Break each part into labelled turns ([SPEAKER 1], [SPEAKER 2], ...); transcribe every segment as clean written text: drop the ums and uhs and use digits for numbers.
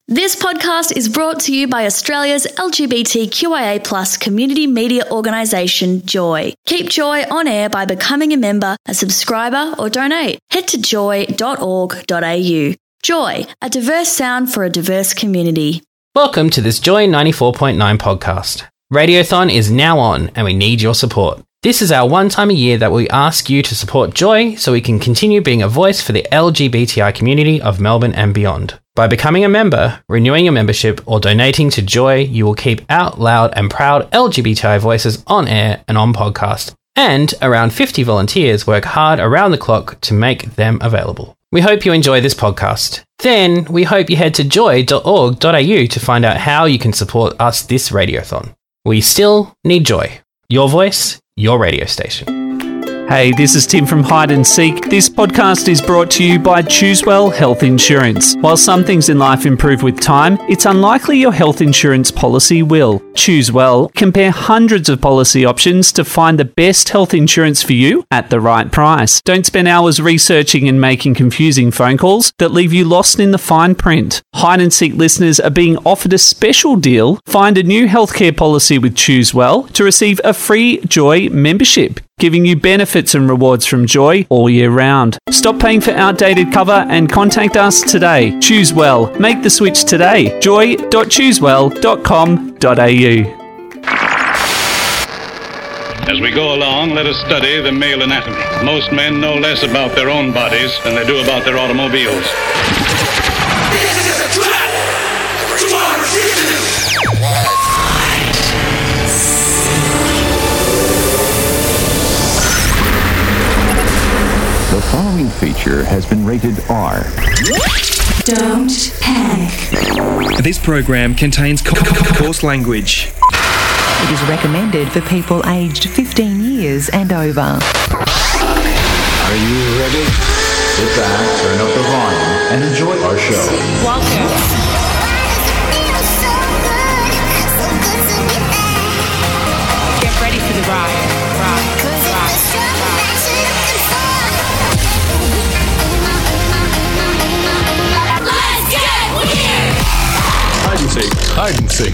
[SPEAKER 1] This podcast is brought to you by Australia's LGBTQIA+ community media organisation, Joy. Keep Joy on air by becoming a member, a subscriber or donate. Head to joy.org.au. Joy, a diverse sound for a diverse community.
[SPEAKER 2] Welcome to this Joy 94.9 podcast. Radiothon is now on and we need your support. This is our one time a year that we ask you to support Joy so we can continue being a voice for the LGBTI community of Melbourne and beyond. By becoming a member, renewing your membership, or donating to Joy, you will keep out loud and proud LGBTI voices on air and on podcast. And around 50 volunteers work hard around the clock to make them available. We hope you enjoy this podcast. Then we hope you head to joy.org.au to find out how you can support us this radiothon. We still need Joy. Your voice, your radio station.
[SPEAKER 3] Hey, this is Tim from Hide and Seek. This podcast is brought to you by Choosewell Health Insurance. While some things in life improve with time, it's unlikely your health insurance policy will. Choosewell. Compare hundreds of policy options to find the best health insurance for you at the right price. Don't spend hours researching and making confusing phone calls that leave you lost in the fine print. Hide and Seek listeners are being offered a special deal. Find a new healthcare policy with Choosewell to receive a free Joy membership, giving you benefits and rewards from Joy all year round. Stop paying for outdated cover and contact us today. Choose well. Make the switch today. joy.choosewell.com.au.
[SPEAKER 4] As we go along, let us study the male anatomy. Most men know less about their own bodies than they do about their automobiles.
[SPEAKER 5] The following feature has been rated R.
[SPEAKER 6] Don't panic.
[SPEAKER 7] This program contains coarse language.
[SPEAKER 6] It is recommended for people aged 15 years and over.
[SPEAKER 8] Are you ready? Sit back, turn up the volume, and enjoy our show.
[SPEAKER 6] Welcome. Get ready for the ride.
[SPEAKER 7] Hide and seek.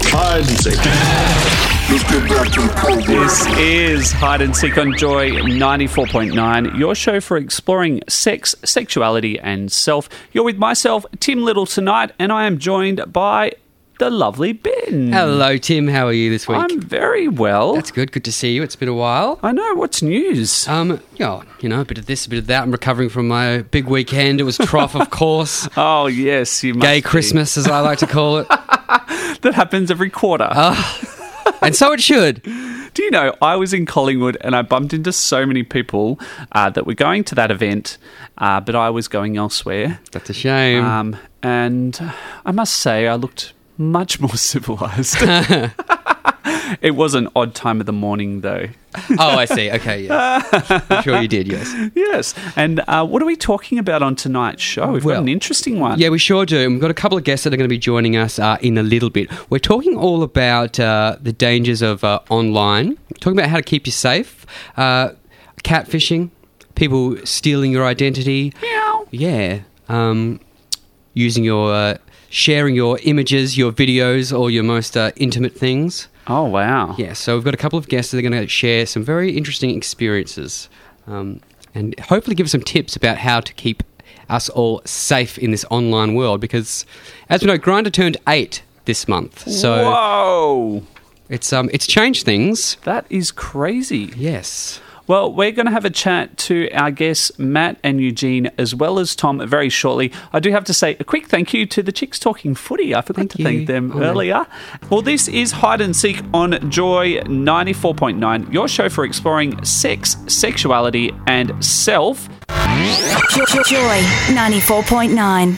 [SPEAKER 3] This is Hide and Seek on Joy 94.9, your show for exploring sex, sexuality and self. You're with myself, Tim Little, tonight, and I am joined by the lovely Ben.
[SPEAKER 9] Hello, Tim. How are you this week?
[SPEAKER 3] I'm very well.
[SPEAKER 9] That's good. Good to see you. It's been a while.
[SPEAKER 3] I know. What's news?
[SPEAKER 9] A bit of this, a bit of that. I'm recovering from my big weekend. It was Trough, of course.
[SPEAKER 3] Oh, yes. You must
[SPEAKER 9] Gay
[SPEAKER 3] be.
[SPEAKER 9] Christmas, as I like to call it.
[SPEAKER 3] That happens every quarter.
[SPEAKER 9] And so it should.
[SPEAKER 3] Do you know, I was in Collingwood and I bumped into so many people that were going to that event, but I was going elsewhere.
[SPEAKER 9] That's a shame.
[SPEAKER 3] And I must say, I looked much more civilised. It was an odd time of the morning, though.
[SPEAKER 9] Oh, I see. Okay, yeah. I'm sure you did, yes.
[SPEAKER 3] Yes. And what are we talking about on tonight's show? We've got an interesting one.
[SPEAKER 9] Yeah, we sure do. And we've got a couple of guests that are going to be joining us in a little bit. We're talking all about the dangers of online. We're talking about how to keep you safe, catfishing, people stealing your identity.
[SPEAKER 3] Meow.
[SPEAKER 9] Yeah. Using your... sharing your images, your videos, or your most intimate things.
[SPEAKER 3] Oh, wow.
[SPEAKER 9] Yeah, so we've got a couple of guests that are going to share some very interesting experiences and hopefully give us some tips about how to keep us all safe in this online world because, as we know, Grindr turned 8 this month. So
[SPEAKER 3] whoa!
[SPEAKER 9] It's changed things.
[SPEAKER 3] That is crazy.
[SPEAKER 9] Yes.
[SPEAKER 3] Well, we're going to have a chat to our guests, Matt and Eugene, as well as Tom, very shortly. I do have to say a quick thank you to the Chicks Talking Footy. I forgot to thank them earlier. Well, this is Hide and Seek on Joy 94.9, your show for exploring sex, sexuality and self.
[SPEAKER 1] Joy 94.9.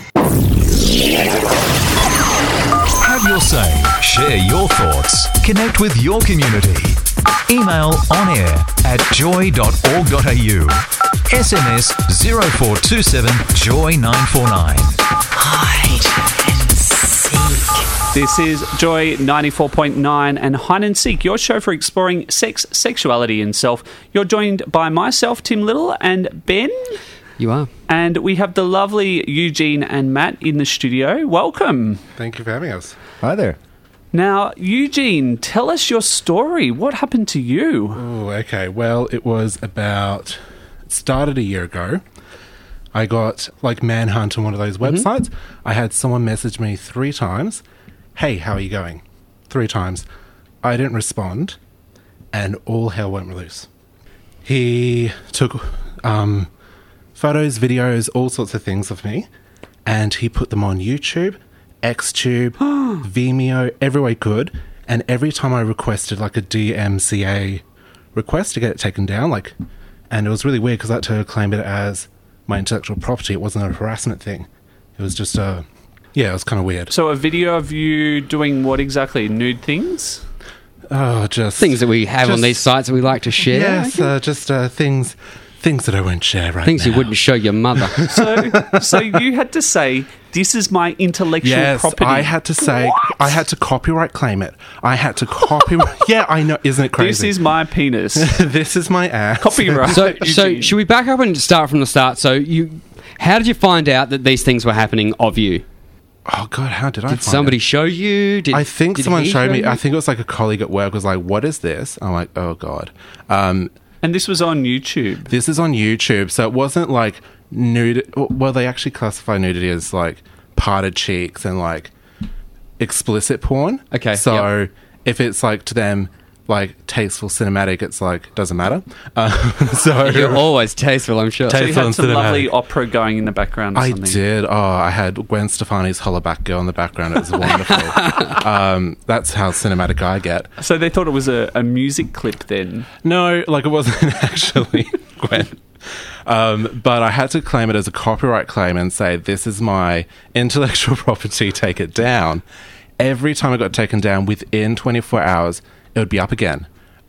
[SPEAKER 10] Have your say, share your thoughts, connect with your community. Email on air at joy.org.au. SMS 0427 Joy 949.
[SPEAKER 6] Hide and seek.
[SPEAKER 3] This is Joy 94.9 and Hide and Seek, your show for exploring sex, sexuality and self. You're joined by myself, Tim Little, and Ben.
[SPEAKER 9] You are.
[SPEAKER 3] And we have the lovely Eugene and Matt in the studio. Welcome.
[SPEAKER 11] Thank you for having us.
[SPEAKER 5] Hi there.
[SPEAKER 3] Now, Eugene, tell us your story. What happened to you?
[SPEAKER 11] Oh, okay. Well, it started a year ago. I got like Manhunt on one of those websites. I had someone message me 3 times. Hey, how are you going? 3 times. I didn't respond, and all hell went loose. He took photos, videos, all sorts of things of me, and he put them on YouTube, Xtube, Vimeo, everywhere he could. And every time I requested like a DMCA request to get it taken down, and it was really weird because I had to claim it as my intellectual property. It wasn't a harassment thing. It was just it was kind of weird.
[SPEAKER 3] So a video of you doing what exactly? Nude things?
[SPEAKER 11] Oh, just
[SPEAKER 9] things that we have on these sites that we like to share.
[SPEAKER 11] Yes, just things that I won't share right
[SPEAKER 9] things
[SPEAKER 11] now.
[SPEAKER 9] You wouldn't show your mother.
[SPEAKER 3] So you had to say, this is my intellectual property.
[SPEAKER 11] I had to say, what? I had to copyright claim it. I had to copyright. Yeah, I know. Isn't it crazy?
[SPEAKER 3] This is my penis.
[SPEAKER 11] This is my ass.
[SPEAKER 3] Copyright.
[SPEAKER 9] So should we back up and start from the start? So how did you find out that these things were happening of you?
[SPEAKER 11] Oh, God, how did I find
[SPEAKER 9] somebody
[SPEAKER 11] it?
[SPEAKER 9] show you?
[SPEAKER 11] I think someone showed me. I think it was like a colleague at work was like, what is this? I'm like, oh, God.
[SPEAKER 3] And this was on YouTube?
[SPEAKER 11] This is on YouTube. So it wasn't like nude. Well, they actually classify nudity as like parted cheeks and like explicit porn.
[SPEAKER 9] Okay.
[SPEAKER 11] So if it's like to them, like tasteful cinematic, it's like doesn't matter. So
[SPEAKER 9] you're always tasteful, I'm sure.
[SPEAKER 3] So you had some lovely opera going in the background or something.
[SPEAKER 11] I did. Oh, I had Gwen Stefani's Hollaback Girl in the background. It was wonderful. That's how cinematic I get.
[SPEAKER 3] So they thought it was a music clip then?
[SPEAKER 11] No, like it wasn't actually Gwen. But I had to claim it as a copyright claim and say, this is my intellectual property, take it down. Every time it got taken down, within 24 hours, it would be up again.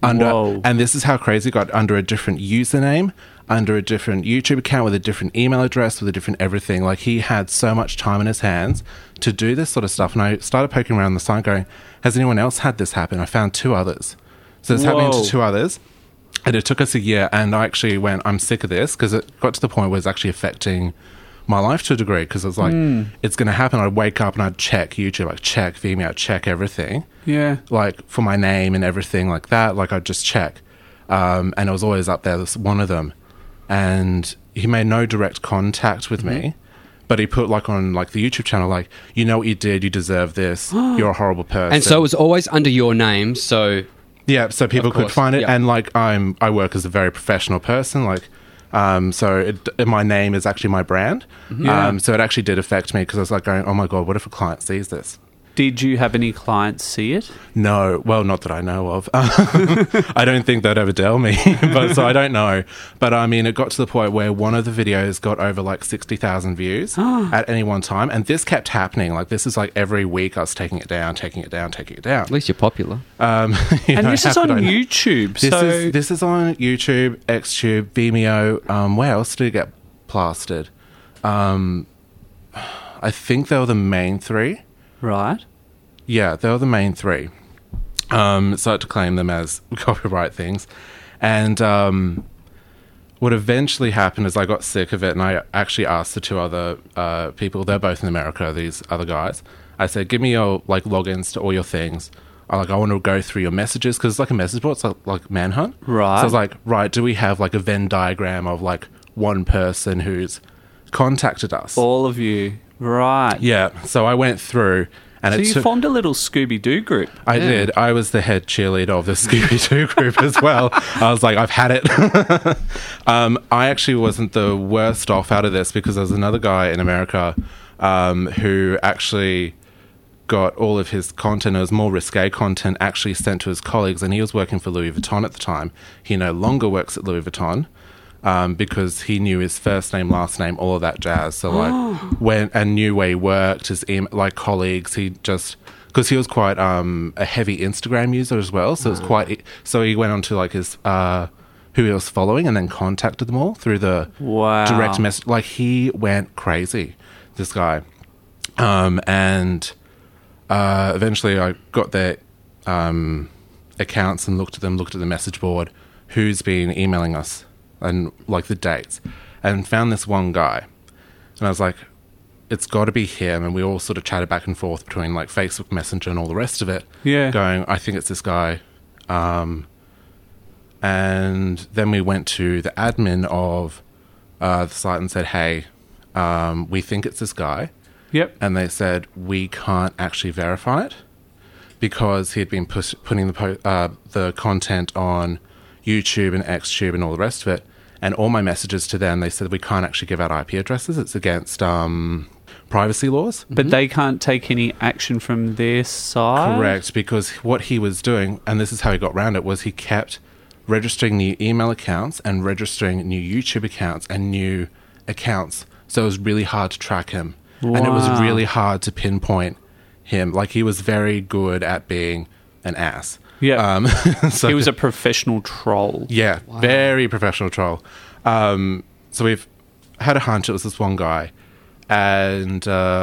[SPEAKER 11] And this is how crazy it got, under a different username, under a different YouTube account, with a different email address, with a different everything. Like, he had so much time in his hands to do this sort of stuff. And I started poking around the site going, has anyone else had this happen? I found 2 others. So it's happening to 2 others. And it took us a year, and I actually went, I'm sick of this, because it got to the point where it's actually affecting my life to a degree, because I was like, it's going to happen. I'd wake up and I'd check YouTube, like check Vimeo, check everything.
[SPEAKER 3] Yeah.
[SPEAKER 11] Like for my name and everything like that, like I'd just check. And it was always up there, this one of them. And he made no direct contact with me, but he put like on like the YouTube channel, like, you know what you did, you deserve this, you're a horrible person.
[SPEAKER 9] And so it was always under your name, so...
[SPEAKER 11] Yeah, so people could find it, and like I work as a very professional person, like so my name is actually my brand. So it actually did affect me, because I was like going, oh my God, what if a client sees this?
[SPEAKER 3] Did you have any clients see it?
[SPEAKER 11] No, well, not that I know of. I don't think they'd ever tell me, but so I don't know. But I mean, it got to the point where one of the videos got over like 60,000 views at any one time, and this kept happening. Like, this is like every week I was taking it down.
[SPEAKER 9] At least you're popular.
[SPEAKER 3] And this is on YouTube.
[SPEAKER 11] This is on YouTube, Xtube, Vimeo. Where else did it get plastered? I think they were the main 3.
[SPEAKER 3] Right.
[SPEAKER 11] Yeah, they were the main 3. So I had to claim them as copyright things. And what eventually happened is I got sick of it, and I actually asked the 2 other people, they're both in America, these other guys. I said, give me your like logins to all your things. I want to go through your messages, because it's like a message board, it's like Manhunt.
[SPEAKER 3] Right.
[SPEAKER 11] So I was like, right, do we have like a Venn diagram of like one person who's contacted us?
[SPEAKER 3] All of you. Right.
[SPEAKER 11] Yeah. So I went through, and
[SPEAKER 3] so you formed a little Scooby-Doo group.
[SPEAKER 11] I did. I was the head cheerleader of the Scooby-Doo group as well. I was like, I've had it. I actually wasn't the worst off out of this, because there's another guy in America who actually got all of his content, it was more risque content, actually sent to his colleagues, and he was working for Louis Vuitton at the time. He no longer works at Louis Vuitton. Because he knew his first name, last name, all of that jazz. So like and knew where he worked, his like colleagues. He just, because he was quite a heavy Instagram user as well. So it's quite. So he went on to like his who he was following, and then contacted them all through the direct message. Like, he went crazy, this guy. And eventually I got their accounts and looked at the message board, who's been emailing us, and like the dates. and found this one guy. And I was like, it's got to be him. And we all sort of chatted back and forth between like Facebook Messenger and all the rest of it.
[SPEAKER 3] Yeah.
[SPEAKER 11] Going, I think it's this guy. And then we went to the admin of the site and said, hey, we think it's this guy.
[SPEAKER 3] Yep.
[SPEAKER 11] And they said, we can't actually verify it because he had been putting the content on YouTube and XTube and all the rest of it. And all my messages to them, they said, we can't actually give out IP addresses. It's against privacy laws.
[SPEAKER 3] But they can't take any action from their side?
[SPEAKER 11] Correct, because what he was doing, and this is how he got around it, was he kept registering new email accounts and registering new YouTube accounts and new accounts. So it was really hard to track him.
[SPEAKER 3] Wow.
[SPEAKER 11] And it was really hard to pinpoint him. Like, he was very good at being an ass.
[SPEAKER 3] Yeah.
[SPEAKER 11] So
[SPEAKER 3] he was a professional troll.
[SPEAKER 11] Yeah,
[SPEAKER 3] Wow.
[SPEAKER 11] very professional troll. So we've had a hunch it was this one guy. And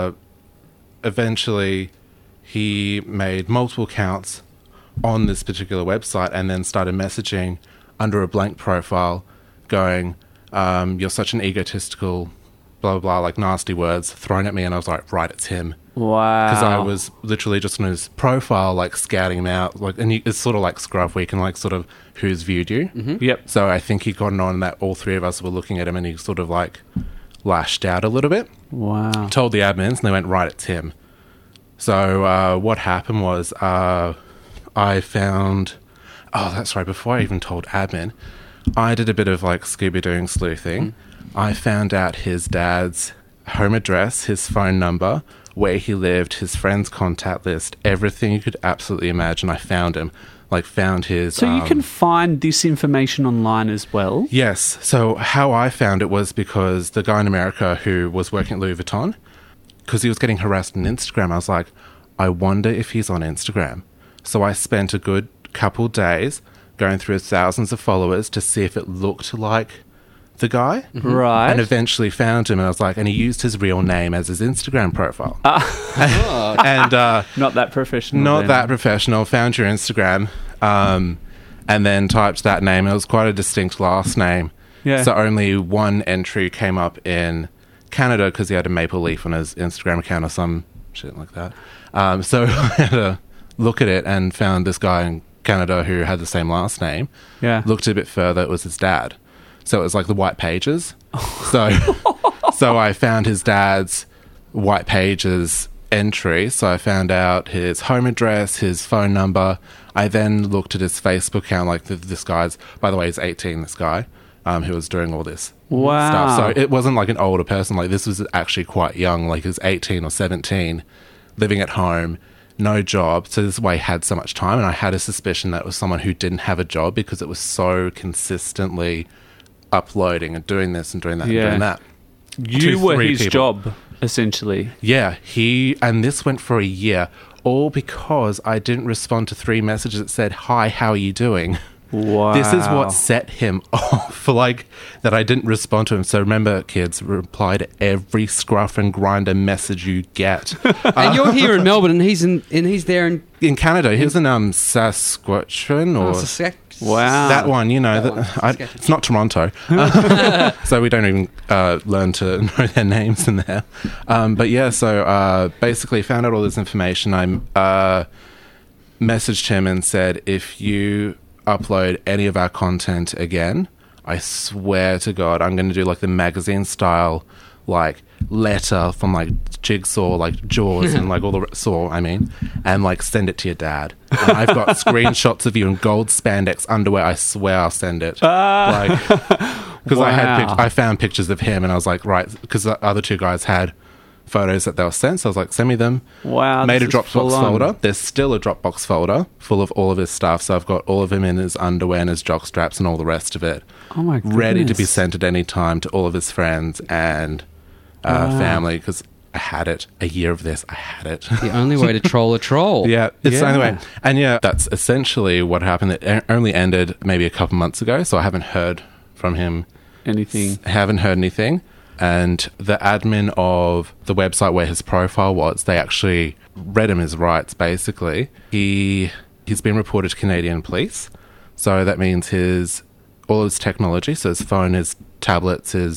[SPEAKER 11] eventually he made multiple accounts on this particular website and then started messaging under a blank profile going, you're such an egotistical, blah, blah, blah, like nasty words thrown at me. And I was like, right, it's him.
[SPEAKER 3] Wow.
[SPEAKER 11] Because I was literally just on his profile, like scouting him out. Like, and it's sort of like Scruff, where you can like sort of who's viewed you.
[SPEAKER 3] Mm-hmm. Yep.
[SPEAKER 11] So I think he got on that all three of us were looking at him and he sort of like lashed out a little bit.
[SPEAKER 3] Wow.
[SPEAKER 11] Told the admins and they went, right, it's him. So what happened was I found... Oh, that's right. Before I even told admin, I did a bit of like Scooby-Doo sleuthing. I found out his dad's home address, his phone number, where he lived, his friend's contact list, everything you could absolutely imagine. I found him. Like, found his...
[SPEAKER 3] So you can find this information online as well?
[SPEAKER 11] Yes. So how I found it was because the guy in America who was working at Louis Vuitton, because he was getting harassed on Instagram, I was like, I wonder if he's on Instagram. So I spent a good couple days going through thousands of followers to see if it looked like the guy.
[SPEAKER 3] Mm-hmm. Right.
[SPEAKER 11] And eventually found him, and I was like, and he used his real name as his Instagram profile. And
[SPEAKER 3] not that professional.
[SPEAKER 11] Not
[SPEAKER 3] then.
[SPEAKER 11] that professional. Found your Instagram, and then typed that name. It was quite a distinct last name.
[SPEAKER 3] Yeah.
[SPEAKER 11] So only one entry came up in Canada because he had a maple leaf on his Instagram account or some shit like that. So I had to look at it and found this guy in Canada who had the same last name.
[SPEAKER 3] Yeah.
[SPEAKER 11] Looked a bit further, it was his dad. So it was like the white pages. So I found his dad's white pages entry. So I found out his home address, his phone number. I then looked at his Facebook account, like this guy's, by the way, he's 18, this guy, who was doing all this stuff. So it wasn't like an older person. Like, this was actually quite young. Like, he was 18 or 17, living at home, no job. So this is why he had so much time. And I had a suspicion that it was someone who didn't have a job because it was so consistently uploading and doing this and doing that and doing that.
[SPEAKER 3] You were his job, essentially.
[SPEAKER 11] Yeah, and this went for a year, all because I didn't respond to 3 messages that said, hi, how are you doing?
[SPEAKER 3] Wow.
[SPEAKER 11] This is what set him off, like, that I didn't respond to him. So remember, kids, reply to every Scruff and Grinder message you get.
[SPEAKER 9] And you're here in Melbourne, and he's there in
[SPEAKER 11] Canada. He was in Saskatchewan or
[SPEAKER 3] wow,
[SPEAKER 11] that one. You know, it's not Toronto, so we don't even learn to know their names in there. But yeah, so basically found out all this information. I messaged him and said, if you upload any of our content again, I swear to God, I'm going to do like the magazine style, like letter from like Jigsaw, like Jaws, and like all the Saw, and like send it to your dad. And I've got screenshots of you in gold spandex underwear. I swear I'll send it. Like, because I found pictures of him, and I was like, right, because the other 2 guys had photos that they were sent, so I was like, send me them.
[SPEAKER 3] Wow.
[SPEAKER 11] Made a Dropbox folder. There's still a Dropbox folder full of all of his stuff, so I've got all of him in his underwear and his jock straps and all the rest of it.
[SPEAKER 3] Oh my goodness.
[SPEAKER 11] Ready to be sent at any time to all of his friends and family, because I had it. A year of this, I had it.
[SPEAKER 9] The only way to troll a troll.
[SPEAKER 11] Yeah, it's the only way. And yeah, that's essentially what happened. It only ended maybe a couple months ago, so I haven't heard from him
[SPEAKER 3] anything.
[SPEAKER 11] Haven't heard anything. And the admin of the website where his profile was, they actually read him his rights, basically. He's been reported to Canadian police. So that means all his technology, so his phone, his tablets, his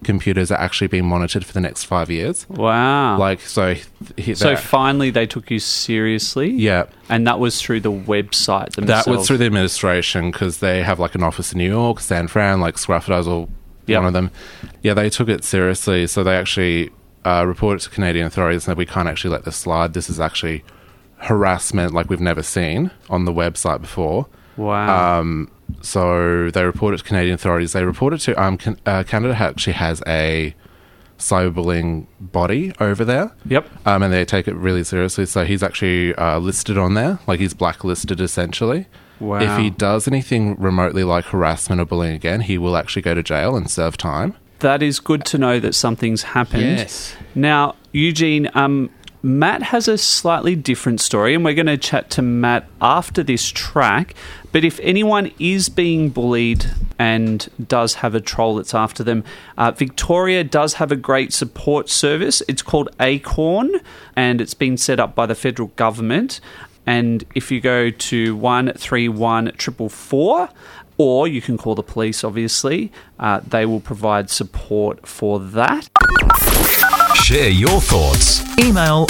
[SPEAKER 11] computers are actually being monitored for the next 5 years.
[SPEAKER 3] Wow.
[SPEAKER 11] So
[SPEAKER 3] finally they took you seriously?
[SPEAKER 11] Yeah.
[SPEAKER 3] And that was through the website themselves?
[SPEAKER 11] That was through the administration, because they have like an office in New York, San Fran, like Scruffdizel, one of them. Yeah, they took it seriously. So they actually reported to Canadian authorities that we can't actually let this slide. This is actually harassment like we've never seen on the website before.
[SPEAKER 3] Wow.
[SPEAKER 11] So they reported to Canadian authorities. They reported to Canada actually has a cyberbullying body over there.
[SPEAKER 3] Yep.
[SPEAKER 11] And they take it really seriously. So he's actually listed on there, like he's blacklisted essentially.
[SPEAKER 3] Wow.
[SPEAKER 11] If he does anything remotely like harassment or bullying again, he will actually go to jail and serve time.
[SPEAKER 3] That is good to know that something's happened.
[SPEAKER 9] Yes.
[SPEAKER 3] Now, Eugene, Matt has a slightly different story, and we're going to chat to Matt after this track. But if anyone is being bullied and does have a troll that's after them, Victoria does have a great support service. It's called Acorn, and it's been set up by the federal government. And if you go to 131 444, or you can call the police, obviously, they will provide support for that.
[SPEAKER 10] Share your thoughts. Email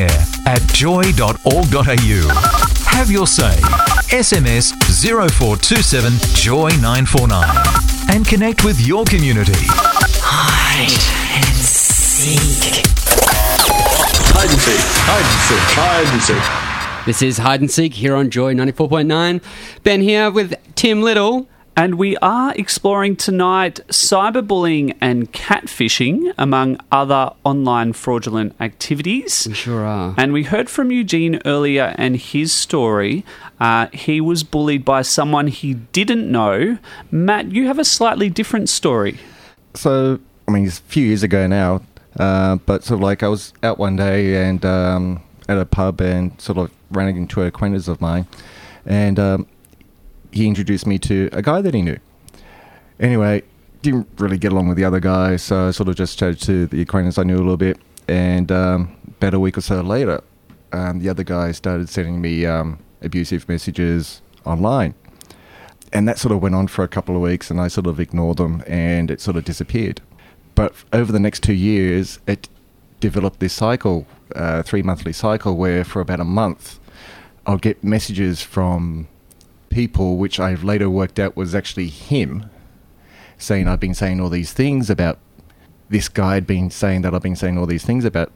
[SPEAKER 10] onair@joy.org.au. Have your say. SMS 0427 Joy 949 and connect with your community.
[SPEAKER 12] Hide and seek.
[SPEAKER 7] Hide and seek. Hide and seek. Hide and seek.
[SPEAKER 9] This is Hide and Seek here on Joy 94.9. Ben here with Tim Little.
[SPEAKER 3] And we are exploring tonight cyberbullying and catfishing, among other online fraudulent activities.
[SPEAKER 9] We sure are.
[SPEAKER 3] And we heard from Eugene earlier and his story. He was bullied by someone he didn't know. Matt, you have a slightly different story.
[SPEAKER 13] So, I mean, it's a few years ago now, but sort of like I was out one day and at a pub and sort of ran into an acquaintance of mine. And he introduced me to a guy that he knew. Anyway, didn't really get along with the other guy, so I sort of just chatted to the acquaintance I knew a little bit. And about a week or so later, the other guy started sending me abusive messages online. And that sort of went on for a couple of weeks, and I sort of ignored them, and it sort of disappeared. But over the next 2 years, it developed this cycle, 3-monthly cycle, where for about a month, I'll get messages from people, which I've later worked out was actually him, saying I've been saying all these things about this guy, had been saying that I've been saying all these things about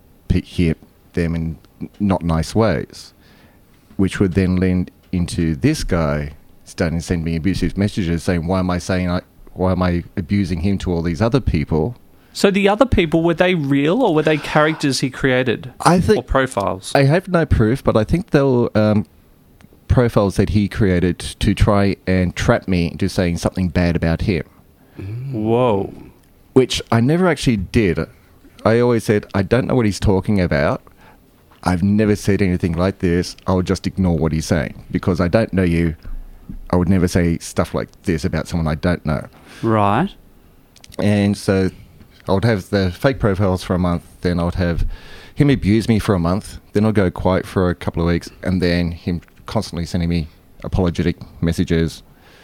[SPEAKER 13] them in not nice ways, which would then lend into this guy starting to send me abusive messages saying, why am I abusing him to all these other people?
[SPEAKER 3] So the other people, were they real or were they characters he created? Or profiles?
[SPEAKER 13] I have no proof, but I think they were profiles that he created to try and trap me into saying something bad about him.
[SPEAKER 3] Whoa.
[SPEAKER 13] Which I never actually did. I always said, I don't know what he's talking about. I've never said anything like this. I'll just ignore what he's saying because I don't know you. I would never say stuff like this about someone I don't know.
[SPEAKER 3] Right.
[SPEAKER 13] And so I would have the fake profiles for a month, then I would have him abuse me for a month, then I'll go quiet for a couple of weeks, and then him constantly sending me apologetic messages,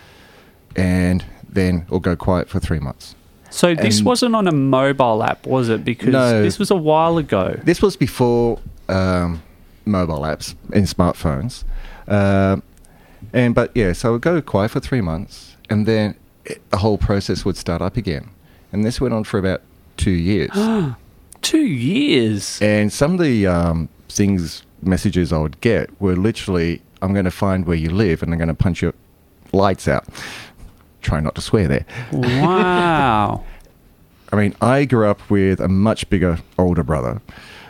[SPEAKER 13] and then I'll go quiet for 3 months.
[SPEAKER 3] So this wasn't on a mobile app, was it? Because this was a while ago.
[SPEAKER 13] This was before mobile apps and smartphones. So I would go quiet for 3 months, and then the whole process would start up again. And this went on for about 2 years.
[SPEAKER 3] 2 years?
[SPEAKER 13] And some of the messages I would get were literally, I'm going to find where you live and I'm going to punch your lights out. Try not to swear there.
[SPEAKER 3] Wow.
[SPEAKER 13] I mean, I grew up with a much bigger, older brother.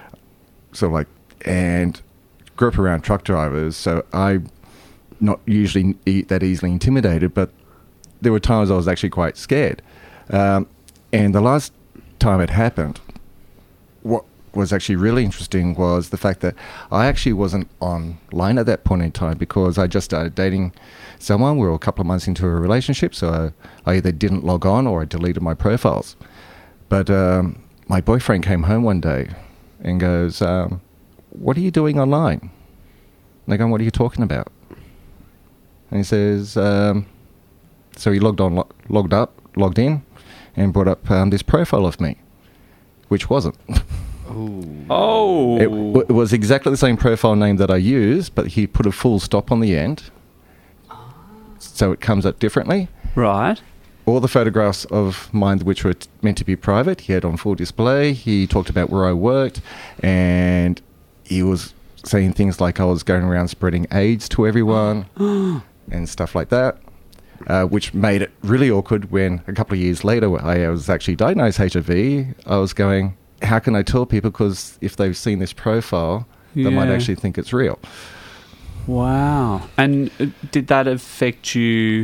[SPEAKER 13] And grew up around truck drivers, so I'm not usually that easily intimidated, but there were times I was actually quite scared. And the last time it happened, what was actually really interesting was the fact that I actually wasn't online at that point in time because I just started dating someone. We were a couple of months into a relationship, so I either didn't log on or I deleted my profiles. But my boyfriend came home one day and goes, what are you doing online? And I go, what are you talking about? And he says, so he logged in, and brought up this profile of me, which wasn't.
[SPEAKER 3] Oh.
[SPEAKER 13] It was exactly the same profile name that I used, but he put a full stop on the end. So it comes up differently.
[SPEAKER 3] Right.
[SPEAKER 13] All the photographs of mine, which were meant to be private, he had on full display. He talked about where I worked, and he was saying things like I was going around spreading AIDS to everyone and stuff like that, which made it really awkward when a couple of years later I was actually diagnosed HIV. I was going, how can I tell people? Because if they've seen this profile, they might actually think it's real.
[SPEAKER 3] Wow. And did that affect you?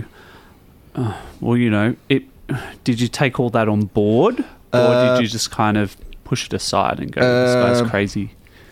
[SPEAKER 3] Did you take all that on board? Or did you just kind of push it aside and go, this guy's crazy?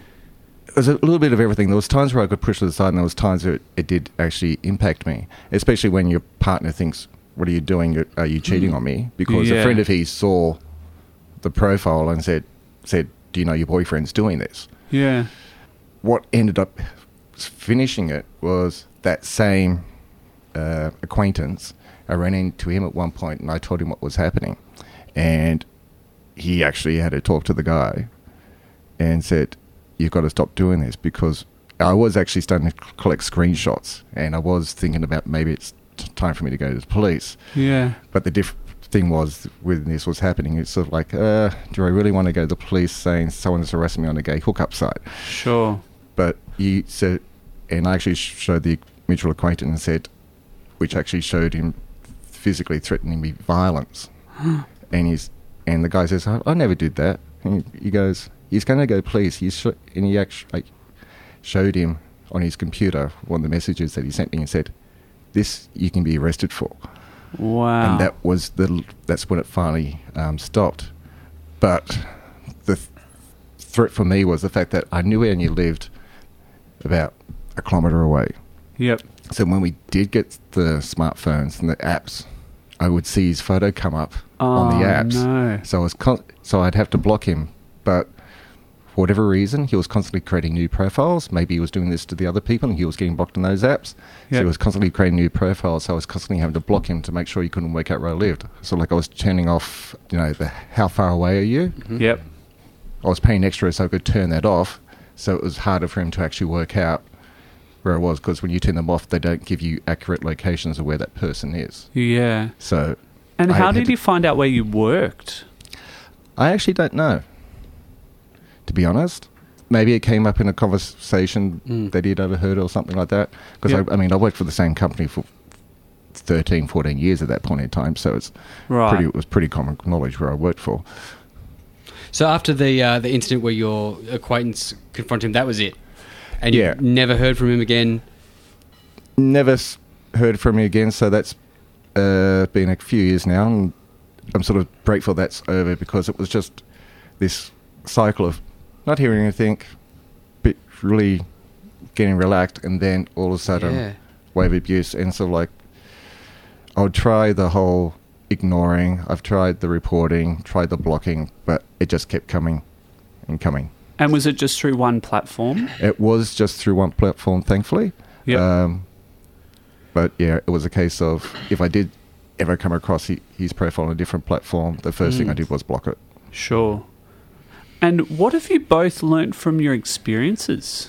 [SPEAKER 13] It was a little bit of everything. There was times where I could push it aside, and there was times where it did actually impact me, especially when your partner thinks, what are you doing? Are you cheating on me? Because a friend of his saw the profile and said, do you know your boyfriend's doing this?
[SPEAKER 3] Yeah.
[SPEAKER 13] What ended up finishing it was that same acquaintance. I ran into him at one point and I told him what was happening. And he actually had to talk to the guy and said, you've got to stop doing this, because I was actually starting to collect screenshots and I was thinking about maybe it's time for me to go to the police.
[SPEAKER 3] Yeah.
[SPEAKER 13] But the thing was, when this was happening, it's sort of like, do I really want to go to the police saying someone's harassing me on a gay hookup site?
[SPEAKER 3] Sure.
[SPEAKER 13] But he said, and I actually showed the mutual acquaintance and said, which actually showed him physically threatening me violence. And the guy says, I never did that. And he goes, he's going to go police. And he actually showed him on his computer one of the messages that he sent me and said, this you can be arrested for.
[SPEAKER 3] Wow.
[SPEAKER 13] And that's when it finally stopped. But the threat for me was the fact that I knew where he lived about a kilometre away.
[SPEAKER 3] Yep.
[SPEAKER 13] So when we did get the smartphones and the apps, I would see his photo come up on the apps.
[SPEAKER 3] No.
[SPEAKER 13] So I'd have to block him. But for whatever reason, he was constantly creating new profiles. Maybe he was doing this to the other people and he was getting blocked in those apps. Yep. So he was constantly creating new profiles. So I was constantly having to block him to make sure he couldn't work out where I lived. So like I was turning off, the how far away are you?
[SPEAKER 3] Mm-hmm. Yep.
[SPEAKER 13] I was paying extra so I could turn that off. So it was harder for him to actually work out where I was, because when you turn them off, they don't give you accurate locations of where that person is.
[SPEAKER 3] Yeah.
[SPEAKER 13] So.
[SPEAKER 3] And how did you find out where you worked?
[SPEAKER 13] I actually don't know, to be honest. Maybe it came up in a conversation that he'd overheard or something like that. Because, I worked for the same company for 13, 14 years at that point in time, so it was pretty common knowledge where I worked for.
[SPEAKER 9] So after the incident where your acquaintance confronted him, that was it? And you never heard from him again?
[SPEAKER 13] Never heard from him again, so that's been a few years now, and I'm sort of grateful that's over, because it was just this cycle of not hearing anything, but really getting relaxed, and then all of a sudden wave of abuse. And so I would try the whole ignoring, I've tried the reporting, tried the blocking, but it just kept coming and coming.
[SPEAKER 3] And was it just through one platform?
[SPEAKER 13] It was just through one platform, thankfully.
[SPEAKER 3] Yep.
[SPEAKER 13] But yeah, it was a case of, if I did ever come across his profile on a different platform, the first thing I did was block it.
[SPEAKER 3] Sure. And what have you both learnt from your experiences?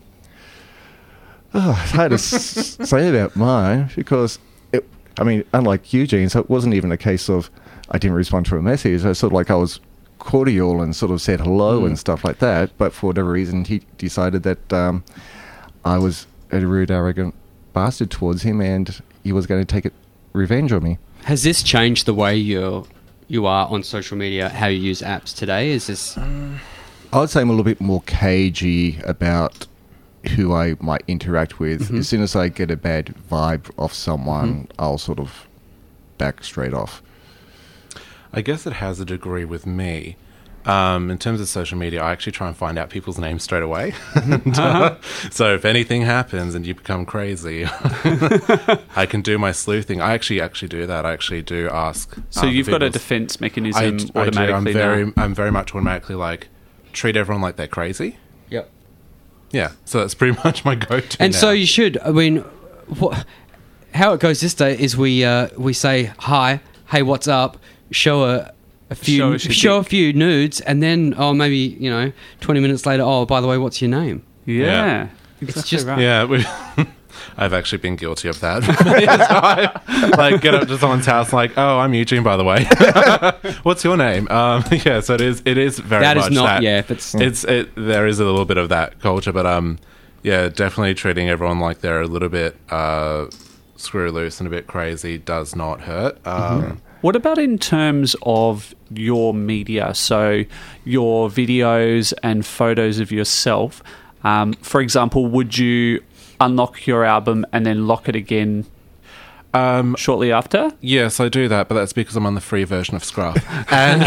[SPEAKER 13] It's hard to say about mine, because, unlike Eugene, so it wasn't even a case of I didn't respond to a message. I sort of I was cordial and sort of said hello and stuff like that, but for whatever reason he decided that I was a rude, arrogant bastard towards him, and he was going to take revenge on me.
[SPEAKER 9] Has this changed the way you are on social media, how you use apps today? Is this...
[SPEAKER 13] I would say I'm a little bit more cagey about who I might interact with. Mm-hmm. As soon as I get a bad vibe off someone, I'll sort of back straight off.
[SPEAKER 11] I guess it has a degree with me. In terms of social media, I actually try and find out people's names straight away. So if anything happens and you become crazy, I can do my sleuthing. I actually do that. I actually do ask.
[SPEAKER 3] So you've got a defense mechanism automatically.
[SPEAKER 11] I'm very much automatically treat everyone like they're crazy.
[SPEAKER 9] Yep.
[SPEAKER 11] Yeah. So that's pretty much my go-to.
[SPEAKER 9] And
[SPEAKER 11] now.
[SPEAKER 9] So you should. I mean, how it goes this day is we say hi, hey, what's up? show a few nudes, and then maybe 20 minutes later, by the way, what's your name?
[SPEAKER 3] Yeah.
[SPEAKER 9] It's just
[SPEAKER 3] right.
[SPEAKER 11] Yeah. I've actually been guilty of that. Like, get up to someone's house, like, oh, I'm Eugene, by the way. What's your name? Yeah, so it is very
[SPEAKER 9] that
[SPEAKER 11] much
[SPEAKER 9] is not,
[SPEAKER 11] that.
[SPEAKER 9] Yeah, if it's
[SPEAKER 11] there is a little bit of that culture, but yeah, definitely treating everyone like they're a little bit screw loose and a bit crazy does not hurt.
[SPEAKER 3] What about in terms of your media? So your videos and photos of yourself. For example, would you unlock your album and then lock it again shortly after?
[SPEAKER 11] Yes, I do that, but that's because I'm on the free version of Scruff. And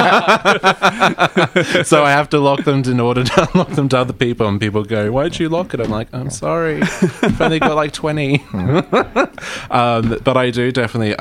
[SPEAKER 11] so I have to lock them in order to unlock them to other people, and people go, why'd you lock it? I'm like, I'm sorry. I've only got like 20. But I do definitely...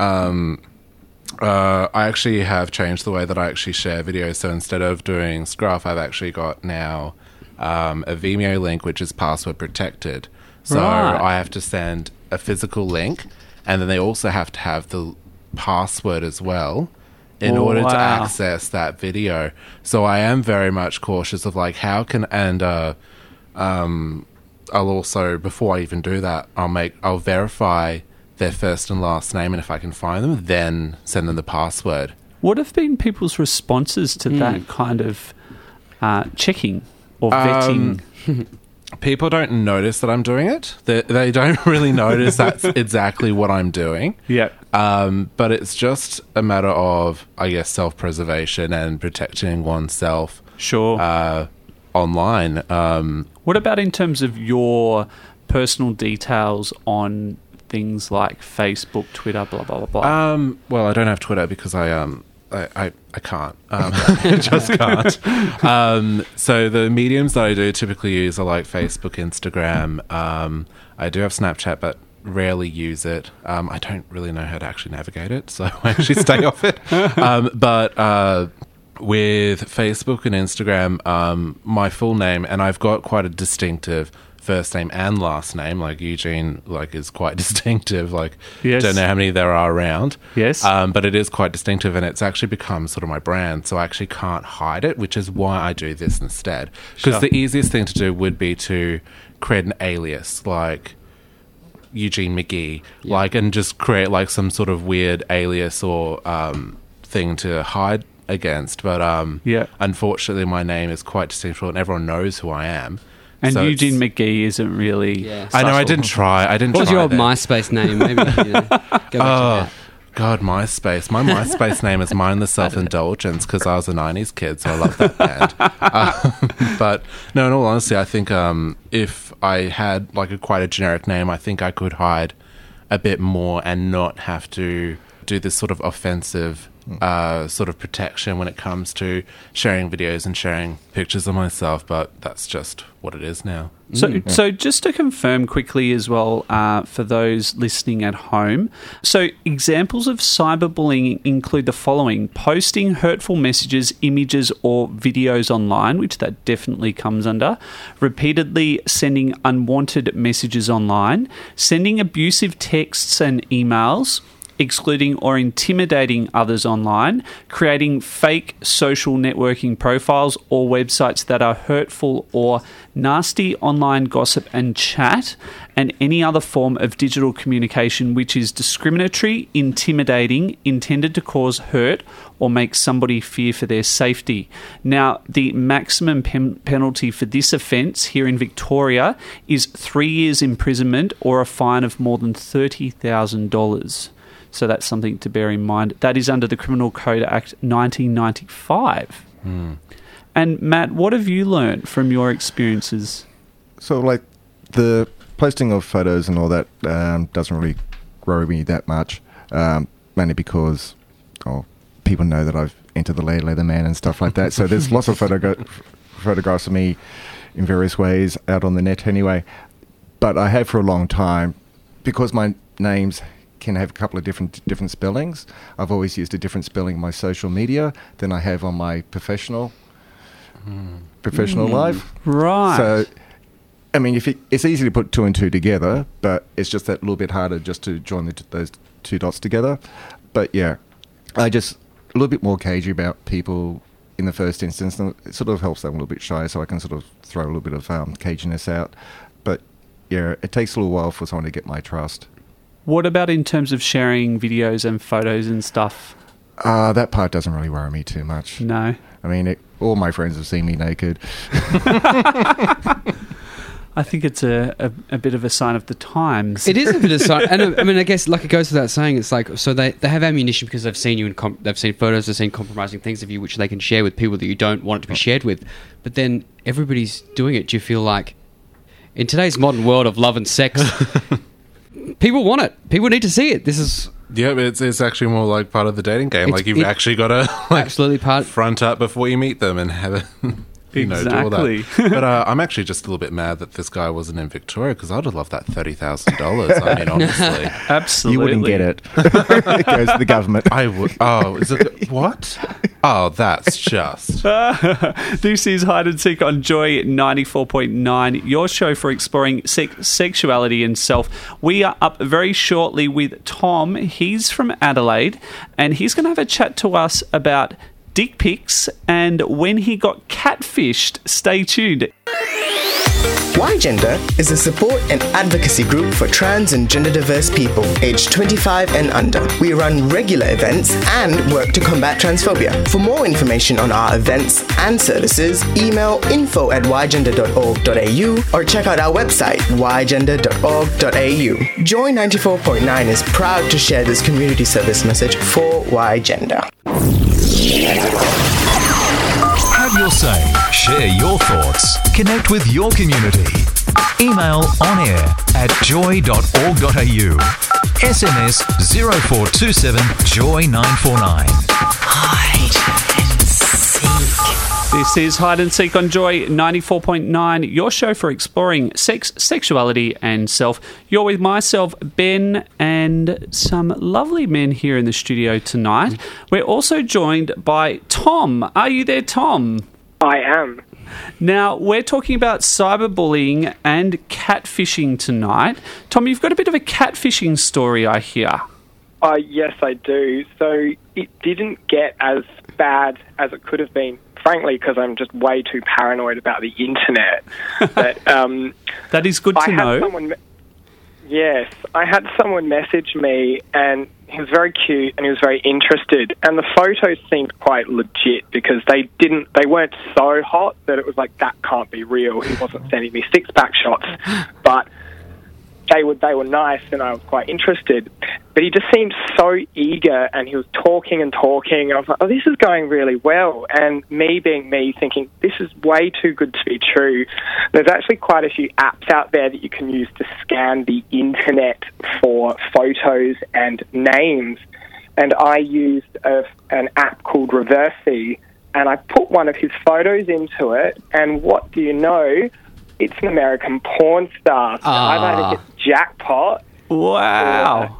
[SPEAKER 11] I actually have changed the way that I actually share videos. So instead of doing Scruff, I've actually got now a Vimeo link, which is password protected. So I have to send a physical link, and then they also have to have the password as well in order to access that video. So I am very much cautious of like how can I'll also, before I even do that, I'll verify their first and last name, and if I can find them, then send them the password.
[SPEAKER 3] What have been people's responses to that kind of checking or vetting?
[SPEAKER 11] People don't notice that I'm doing it. They don't really notice that's exactly what I'm doing.
[SPEAKER 3] Yeah.
[SPEAKER 11] But it's just a matter of, I guess, self-preservation and protecting oneself.
[SPEAKER 3] Sure.
[SPEAKER 11] Online.
[SPEAKER 3] What about in terms of your personal details on things like Facebook, Twitter, blah, blah, blah, blah?
[SPEAKER 11] Well, I don't have Twitter because I can't. I just can't. So the mediums that I do typically use are like Facebook, Instagram. I do have Snapchat, but rarely use it. I don't really know how to actually navigate it, so I actually stay off it. But with Facebook and Instagram, my full name, and I've got quite a distinctive first name and last name, like Eugene, like is quite distinctive. Like,
[SPEAKER 3] yes.
[SPEAKER 11] Don't know how many there are around.
[SPEAKER 3] Yes.
[SPEAKER 11] But it is quite distinctive, and it's actually become sort of my brand. So I actually can't hide it, which is why I do this instead. Because the easiest thing to do would be to create an alias, like Eugene McGee, like, and just create like some sort of weird alias or thing to hide against. But unfortunately, my name is quite distinctive, and everyone knows who I am.
[SPEAKER 3] And so Eugene McGee isn't really...
[SPEAKER 11] I know, I didn't try.
[SPEAKER 9] What was your old MySpace name? Maybe go back to that.
[SPEAKER 11] God, MySpace. My MySpace name is Mind the Self-Indulgence because I was a 90s kid, so I love that band. But no, in all honesty, I think if I had like quite a generic name, I think I could hide a bit more and not have to do this sort of offensive sort of protection when it comes to sharing videos and sharing pictures of myself, but that's just what it is now.
[SPEAKER 3] So just to confirm quickly as well, for those listening at home, so examples of cyberbullying include the following: posting hurtful messages, images or videos online, which that definitely comes under, repeatedly sending unwanted messages online, sending abusive texts and emails, excluding or intimidating others online, creating fake social networking profiles or websites that are hurtful or nasty online gossip and chat, and any other form of digital communication which is discriminatory, intimidating, intended to cause hurt or make somebody fear for their safety. Now, the maximum penalty for this offence here in Victoria is 3 years imprisonment or a fine of more than $30,000. So that's something to bear in mind. That is under the Criminal Code Act 1995. And Matt, what have you learned from your experiences?
[SPEAKER 13] So, like, the posting of photos and all that doesn't really worry me that much, mainly because people know that I've entered the Leatherman and stuff like that. So there's lots of photographs of me in various ways out on the net anyway. But I have for a long time, because my names can have a couple of different spellings. I've always used a different spelling in my social media than I have on my professional life.
[SPEAKER 3] Right.
[SPEAKER 13] So, I mean, it's easy to put two and two together, but it's just that little bit harder just to join those two dots together. But yeah, I just a little bit more cagey about people in the first instance, and it sort of helps that I'm a little bit shy, so I can sort of throw a little bit of caginess out. But yeah, it takes a little while for someone to get my trust.
[SPEAKER 3] What about in terms of sharing videos and photos and stuff?
[SPEAKER 13] That part doesn't really worry me too much.
[SPEAKER 3] No.
[SPEAKER 13] I mean, all my friends have seen me naked.
[SPEAKER 3] I think it's a bit of a sign of the times.
[SPEAKER 9] It is a bit of a sign. And I mean, I guess, like, it goes without saying, it's like, so they have ammunition because they've seen you in they've seen photos, they've seen compromising things of you, which they can share with people that you don't want it to be shared with. But then everybody's doing it. Do you feel like, in today's modern world of love and sex, people want it. People need to see it. This is...
[SPEAKER 11] Yeah, but it's actually more like part of the dating game. Like, you've actually got to
[SPEAKER 9] absolutely front
[SPEAKER 11] up before you meet them and have a...
[SPEAKER 3] Exactly.
[SPEAKER 11] do all that. But I'm actually just a little bit mad that this guy wasn't in Victoria, because I'd have loved that $30,000. I mean, honestly.
[SPEAKER 3] Absolutely.
[SPEAKER 13] You wouldn't get it. It goes to the government.
[SPEAKER 11] I would. Oh, is it... What? Oh, that's just...
[SPEAKER 3] This is Hide and Seek on Joy 94.9, your show for exploring sexuality and self. We are up very shortly with Tom. He's from Adelaide, and he's going to have a chat to us about dick pics and when he got catfished. Stay tuned.
[SPEAKER 14] Why Gender is a support and advocacy group for trans and gender diverse people aged 25 and under. We run regular events and work to combat transphobia. For more information on our events and services, email info@whygender.org.au or check out our website, whygender.org.au. Joy 94.9 is proud to share this community service message for Why Gender.
[SPEAKER 10] Have your say. Share your thoughts. Connect with your community. Email onair@joy.org.au. SMS 0427 Joy 949.
[SPEAKER 12] Hide and seek.
[SPEAKER 3] This is Hide and Seek on Joy 94.9, your show for exploring sex, sexuality and self. You're with myself, Ben, and some lovely men here in the studio tonight. We're also joined by Tom. Are you there, Tom?
[SPEAKER 15] I am.
[SPEAKER 3] Now, we're talking about cyberbullying and catfishing tonight. Tom, you've got a bit of a catfishing story, I hear.
[SPEAKER 15] Yes, I do. So it didn't get as bad as it could have been, frankly, because I'm just way too paranoid about the internet. But,
[SPEAKER 3] that is good to know.
[SPEAKER 15] Yes, I had someone message me, and he was very cute and he was very interested, and the photos seemed quite legit because they weren't so hot that it was like, that can't be real. He wasn't sending me six-pack shots, but they were nice and I was quite interested. But he just seemed so eager and he was talking and talking. I was like, oh, this is going really well. And me being me, thinking, this is way too good to be true. There's actually quite a few apps out there that you can use to scan the internet for photos and names. And I used an app called Reversey, and I put one of his photos into it, and what do you know? It's an American porn star. So I've either hit jackpot.
[SPEAKER 3] Wow.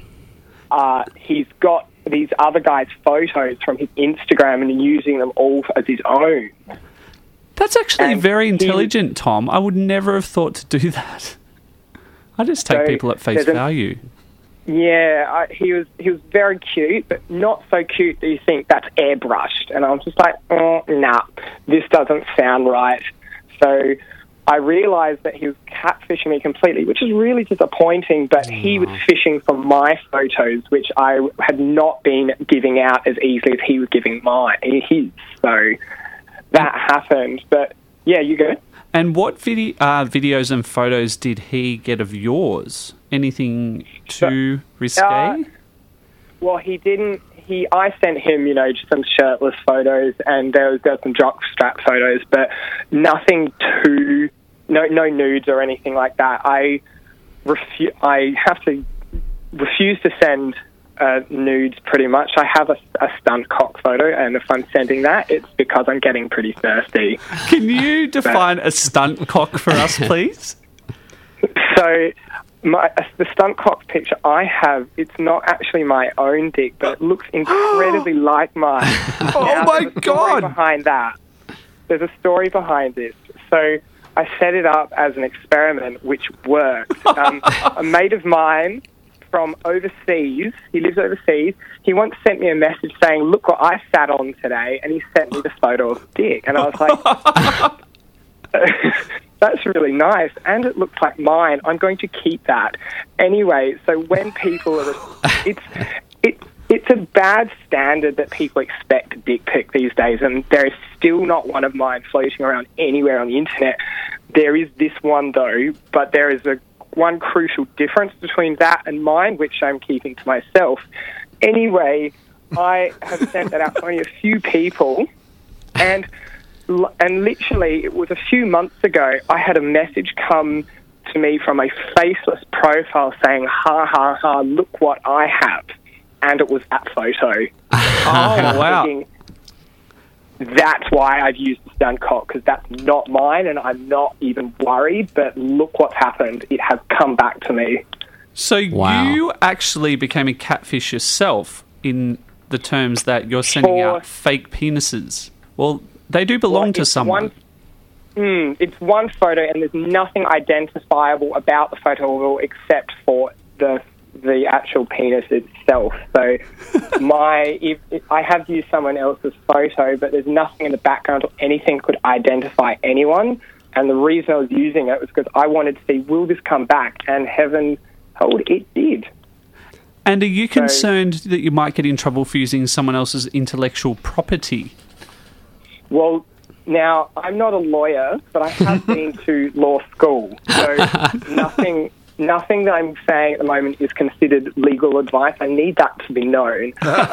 [SPEAKER 15] He's got these other guys' photos from his Instagram and using them all as his own.
[SPEAKER 3] That's actually very intelligent, Tom. I would never have thought to do that. I just take people at face value.
[SPEAKER 15] Yeah, he was very cute, but not so cute that you think that's airbrushed. And I was just like, nah, this doesn't sound right. So I realised that he was catfishing me completely, which is really disappointing, but he was fishing for my photos, which I had not been giving out as easily as he was giving his. So that happened. But yeah, you go.
[SPEAKER 3] And what videos and photos did he get of yours? Anything too risque?
[SPEAKER 15] Well, he didn't. I sent him, just some shirtless photos, and there was some jockstrap photos, but nothing too, no nudes or anything like that. I have to refuse to send nudes pretty much. I have a stunt cock photo, and if I'm sending that, it's because I'm getting pretty thirsty.
[SPEAKER 3] Can you define a stunt cock for us, please?
[SPEAKER 15] So the stunt cock picture I have, it's not actually my own dick, but it looks incredibly like mine.
[SPEAKER 3] Oh my God!
[SPEAKER 15] There's a story behind this. So I set it up as an experiment, which worked. A mate of mine from overseas. He lives overseas. He once sent me a message saying, "Look what I sat on today," and he sent me the photo of Dick. And I was like, "That's really nice, and it looks like mine. I'm going to keep that." Anyway, so when people are, it's a bad standard that people expect a dick pic these days, and there is still not one of mine floating around anywhere on the internet. There is this one though, but there is one crucial difference between that and mine, which I'm keeping to myself. Anyway, I have sent that out to only a few people, and literally it was a few months ago, I had a message come to me from a faceless profile saying, "Ha ha ha, look what I have." And it was that photo.
[SPEAKER 3] Oh, wow.
[SPEAKER 15] Thinking, that's why I've used the stunt cock, because that's not mine, and I'm not even worried, but look what's happened. It has come back to me.
[SPEAKER 3] So you actually became a catfish yourself in the terms that you're sending out fake penises. Well, they do belong to someone.
[SPEAKER 15] It's one photo, and there's nothing identifiable about the photo except for the actual penis itself. So I have used someone else's photo, but there's nothing in the background or anything could identify anyone. And the reason I was using it was because I wanted to see, will this come back? And heaven hold, it did.
[SPEAKER 3] And are you concerned that you might get in trouble for using someone else's intellectual property?
[SPEAKER 15] Well, now, I'm not a lawyer, but I have been to law school. So nothing that I'm saying at the moment is considered legal advice. I need that to be known.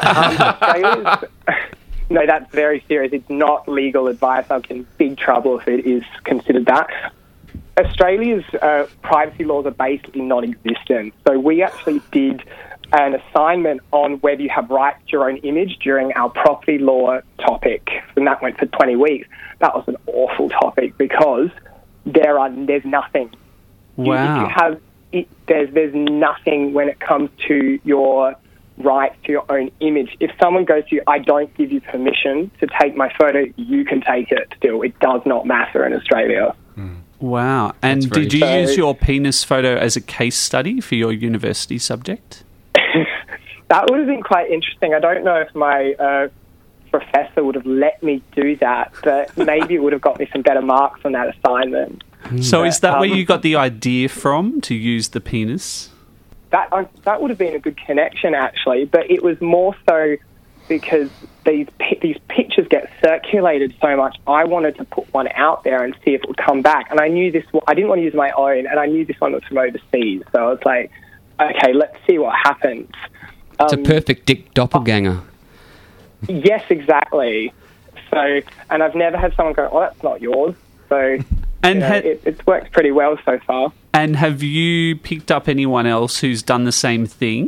[SPEAKER 15] No, that's very serious. It's not legal advice. I'll get in big trouble if it is considered that. Australia's privacy laws are basically non-existent. So we actually did an assignment on whether you have rights to your own image during our property law topic, and that went for 20 weeks. That was an awful topic because there's nothing.
[SPEAKER 3] Wow.
[SPEAKER 15] There's nothing when it comes to your rights to your own image. If someone goes to you, "I don't give you permission to take my photo," you can take it still. It does not matter in Australia.
[SPEAKER 3] Wow. And did you use your penis photo as a case study for your university subject?
[SPEAKER 15] That would have been quite interesting. I don't know if my professor would have let me do that, but maybe it would have got me some better marks on that assignment.
[SPEAKER 3] So is that where you got the idea from to use the penis?
[SPEAKER 15] That would have been a good connection, actually, but it was more so because these pictures get circulated so much. I wanted to put one out there and see if it would come back, and I knew I didn't want to use my own, and I knew this one was from overseas, so I was like, okay, let's see what happens.
[SPEAKER 9] It's a perfect dick doppelganger.
[SPEAKER 15] Yes, exactly. So, and I've never had someone go, "Oh, that's not yours." So,
[SPEAKER 3] and
[SPEAKER 15] it's worked pretty well so far.
[SPEAKER 3] And have you picked up anyone else who's done the same thing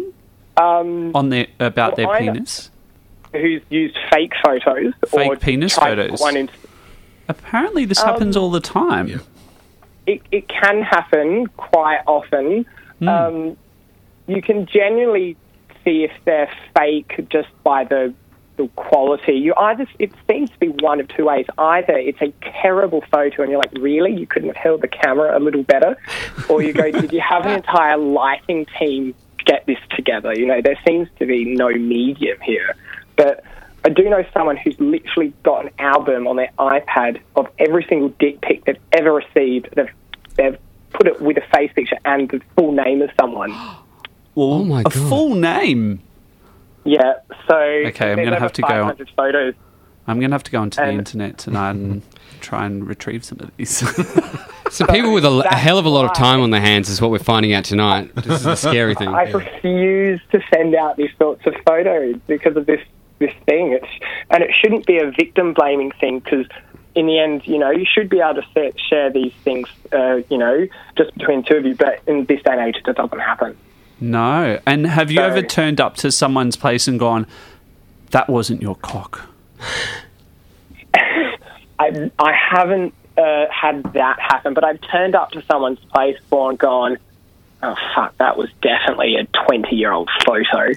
[SPEAKER 3] about their penis?
[SPEAKER 15] Who's used fake photos?
[SPEAKER 3] Fake penis photos? Apparently this happens all the time.
[SPEAKER 15] Yeah. It can happen quite often. You can generally see if they're fake just by the quality. It seems to be one of two ways. Either it's a terrible photo and you're like, really? You couldn't have held the camera a little better? Or you go, did you have an entire lighting team get this together? You know, there seems to be no medium here. But I do know someone who's literally got an album on their iPad of every single dick pic they've ever received. They've put it with a face picture and the full name of someone.
[SPEAKER 3] Oh my God. A full name?
[SPEAKER 15] Yeah, so...
[SPEAKER 3] Okay, I'm going to have to go...
[SPEAKER 15] photos.
[SPEAKER 3] I'm going to have to go onto the internet tonight and try and retrieve some of these.
[SPEAKER 9] Some people with a hell of a lot of time on their hands is what we're finding out tonight. This is the scary thing.
[SPEAKER 15] I refuse to send out these sorts of photos because of this thing. And it shouldn't be a victim-blaming thing because... in the end, you know, you should be able to share these things, you know, just between two of you. But in this day and age, it doesn't happen.
[SPEAKER 3] No. And have you ever turned up to someone's place and gone, that wasn't your cock?
[SPEAKER 15] I haven't had that happen, but I've turned up to someone's place before and gone, oh, fuck, that was definitely a 20-year-old photo.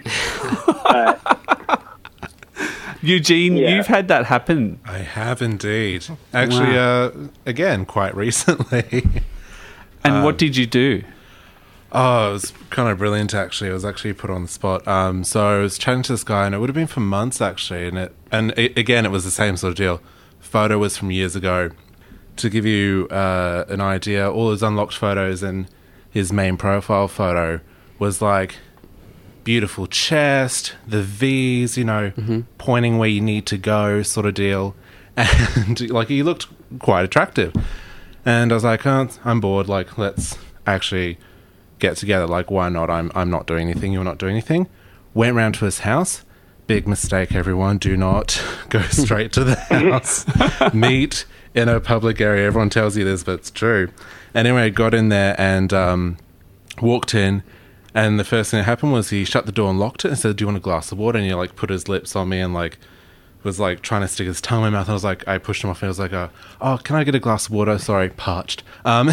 [SPEAKER 3] Eugene, you've had that happen.
[SPEAKER 11] I have indeed. Actually, again, quite recently.
[SPEAKER 3] And what did you do?
[SPEAKER 11] Oh, it was kind of brilliant, actually. I was actually put on the spot. So I was chatting to this guy, and it would have been for months, actually. Again, it was the same sort of deal. Photo was from years ago. To give you an idea, all his unlocked photos and his main profile photo was like beautiful chest, the V's, pointing where you need to go sort of deal. And like he looked quite attractive. And I was like, oh, I'm bored. Like, let's actually get together. Like, why not? I'm not doing anything. You're not doing anything. Went round to his house. Big mistake, everyone. Do not go straight to the house. Meet in a public area. Everyone tells you this, but it's true. Anyway, I got in there and walked in. And the first thing that happened was he shut the door and locked it and said, do you want a glass of water? And he like put his lips on me and like was like trying to stick his tongue in my mouth. I was like, I pushed him off and I was like, oh, can I get a glass of water? Sorry, parched. Because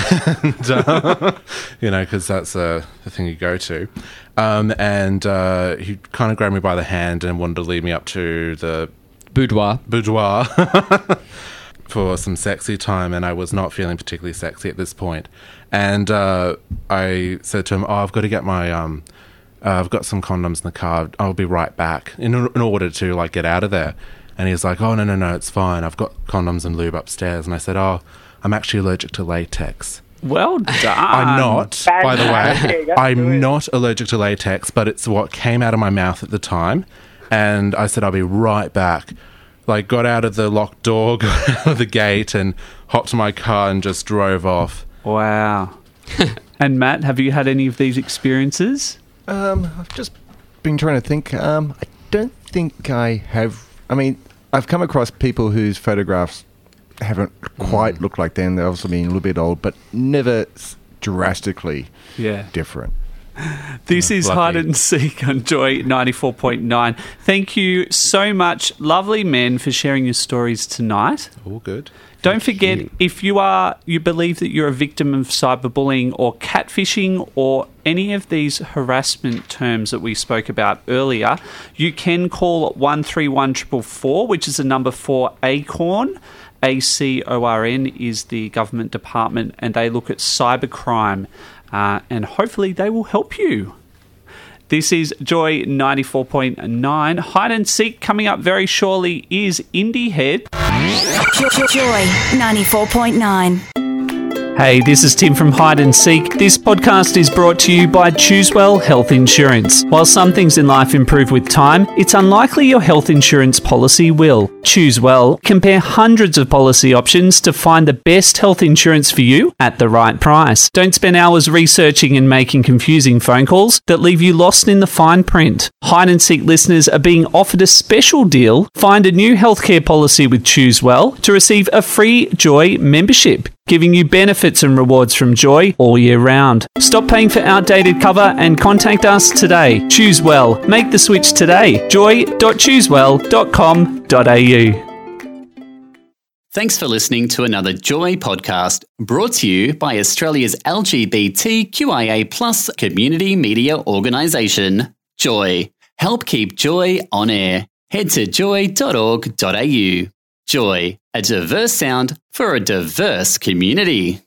[SPEAKER 11] that's the thing you go to. And he kind of grabbed me by the hand and wanted to lead me up to the
[SPEAKER 9] boudoir
[SPEAKER 11] for some sexy time. And I was not feeling particularly sexy at this point. And I said to him, I've got to get my... I've got some condoms in the car. I'll be right back in order to like get out of there. And he was like, oh, no, it's fine. I've got condoms and lube upstairs. And I said, oh, I'm actually allergic to latex.
[SPEAKER 3] Well done.
[SPEAKER 11] I'm not, by the way. I'm not allergic to latex, but it's what came out of my mouth at the time. And I said, I'll be right back. Like, got out of the locked door, got out of the gate and hopped in my car and just drove off.
[SPEAKER 3] Wow. And Matt, have you had any of these experiences?
[SPEAKER 13] I've just been trying to think. I don't think I have. I mean, I've come across people whose photographs haven't quite looked like them. They've also been a little bit old, but never drastically different.
[SPEAKER 3] This is Hide and Seek on Joy 94.9. Thank you so much, lovely men, for sharing your stories tonight.
[SPEAKER 11] All good.
[SPEAKER 3] Don't forget, if you believe that you're a victim of cyberbullying or catfishing or any of these harassment terms that we spoke about earlier, you can call 131444, which is the number for ACORN. ACORN is the government department, and they look at cybercrime, and hopefully they will help you. This is Joy 94.9. Hide and Seek coming up very shortly is Indie Head.
[SPEAKER 1] Joy 94.9.
[SPEAKER 3] Hey, this is Tim from Hide and Seek. This podcast is brought to you by Choosewell Health Insurance. While some things in life improve with time, it's unlikely your health insurance policy will. Choosewell. Compare hundreds of policy options to find the best health insurance for you at the right price. Don't spend hours researching and making confusing phone calls that leave you lost in the fine print. Hide and Seek listeners are being offered a special deal. Find a new healthcare policy with Choosewell to receive a free Joy membership, giving you benefits and rewards from Joy all year round. Stop paying for outdated cover and contact us today. Choose well. Make the switch today. joy.choosewell.com.au.
[SPEAKER 16] Thanks for listening to another Joy podcast brought to you by Australia's LGBTQIA+ community media organisation, Joy. Help keep Joy on air. Head to joy.org.au. Joy, a diverse sound for a diverse community.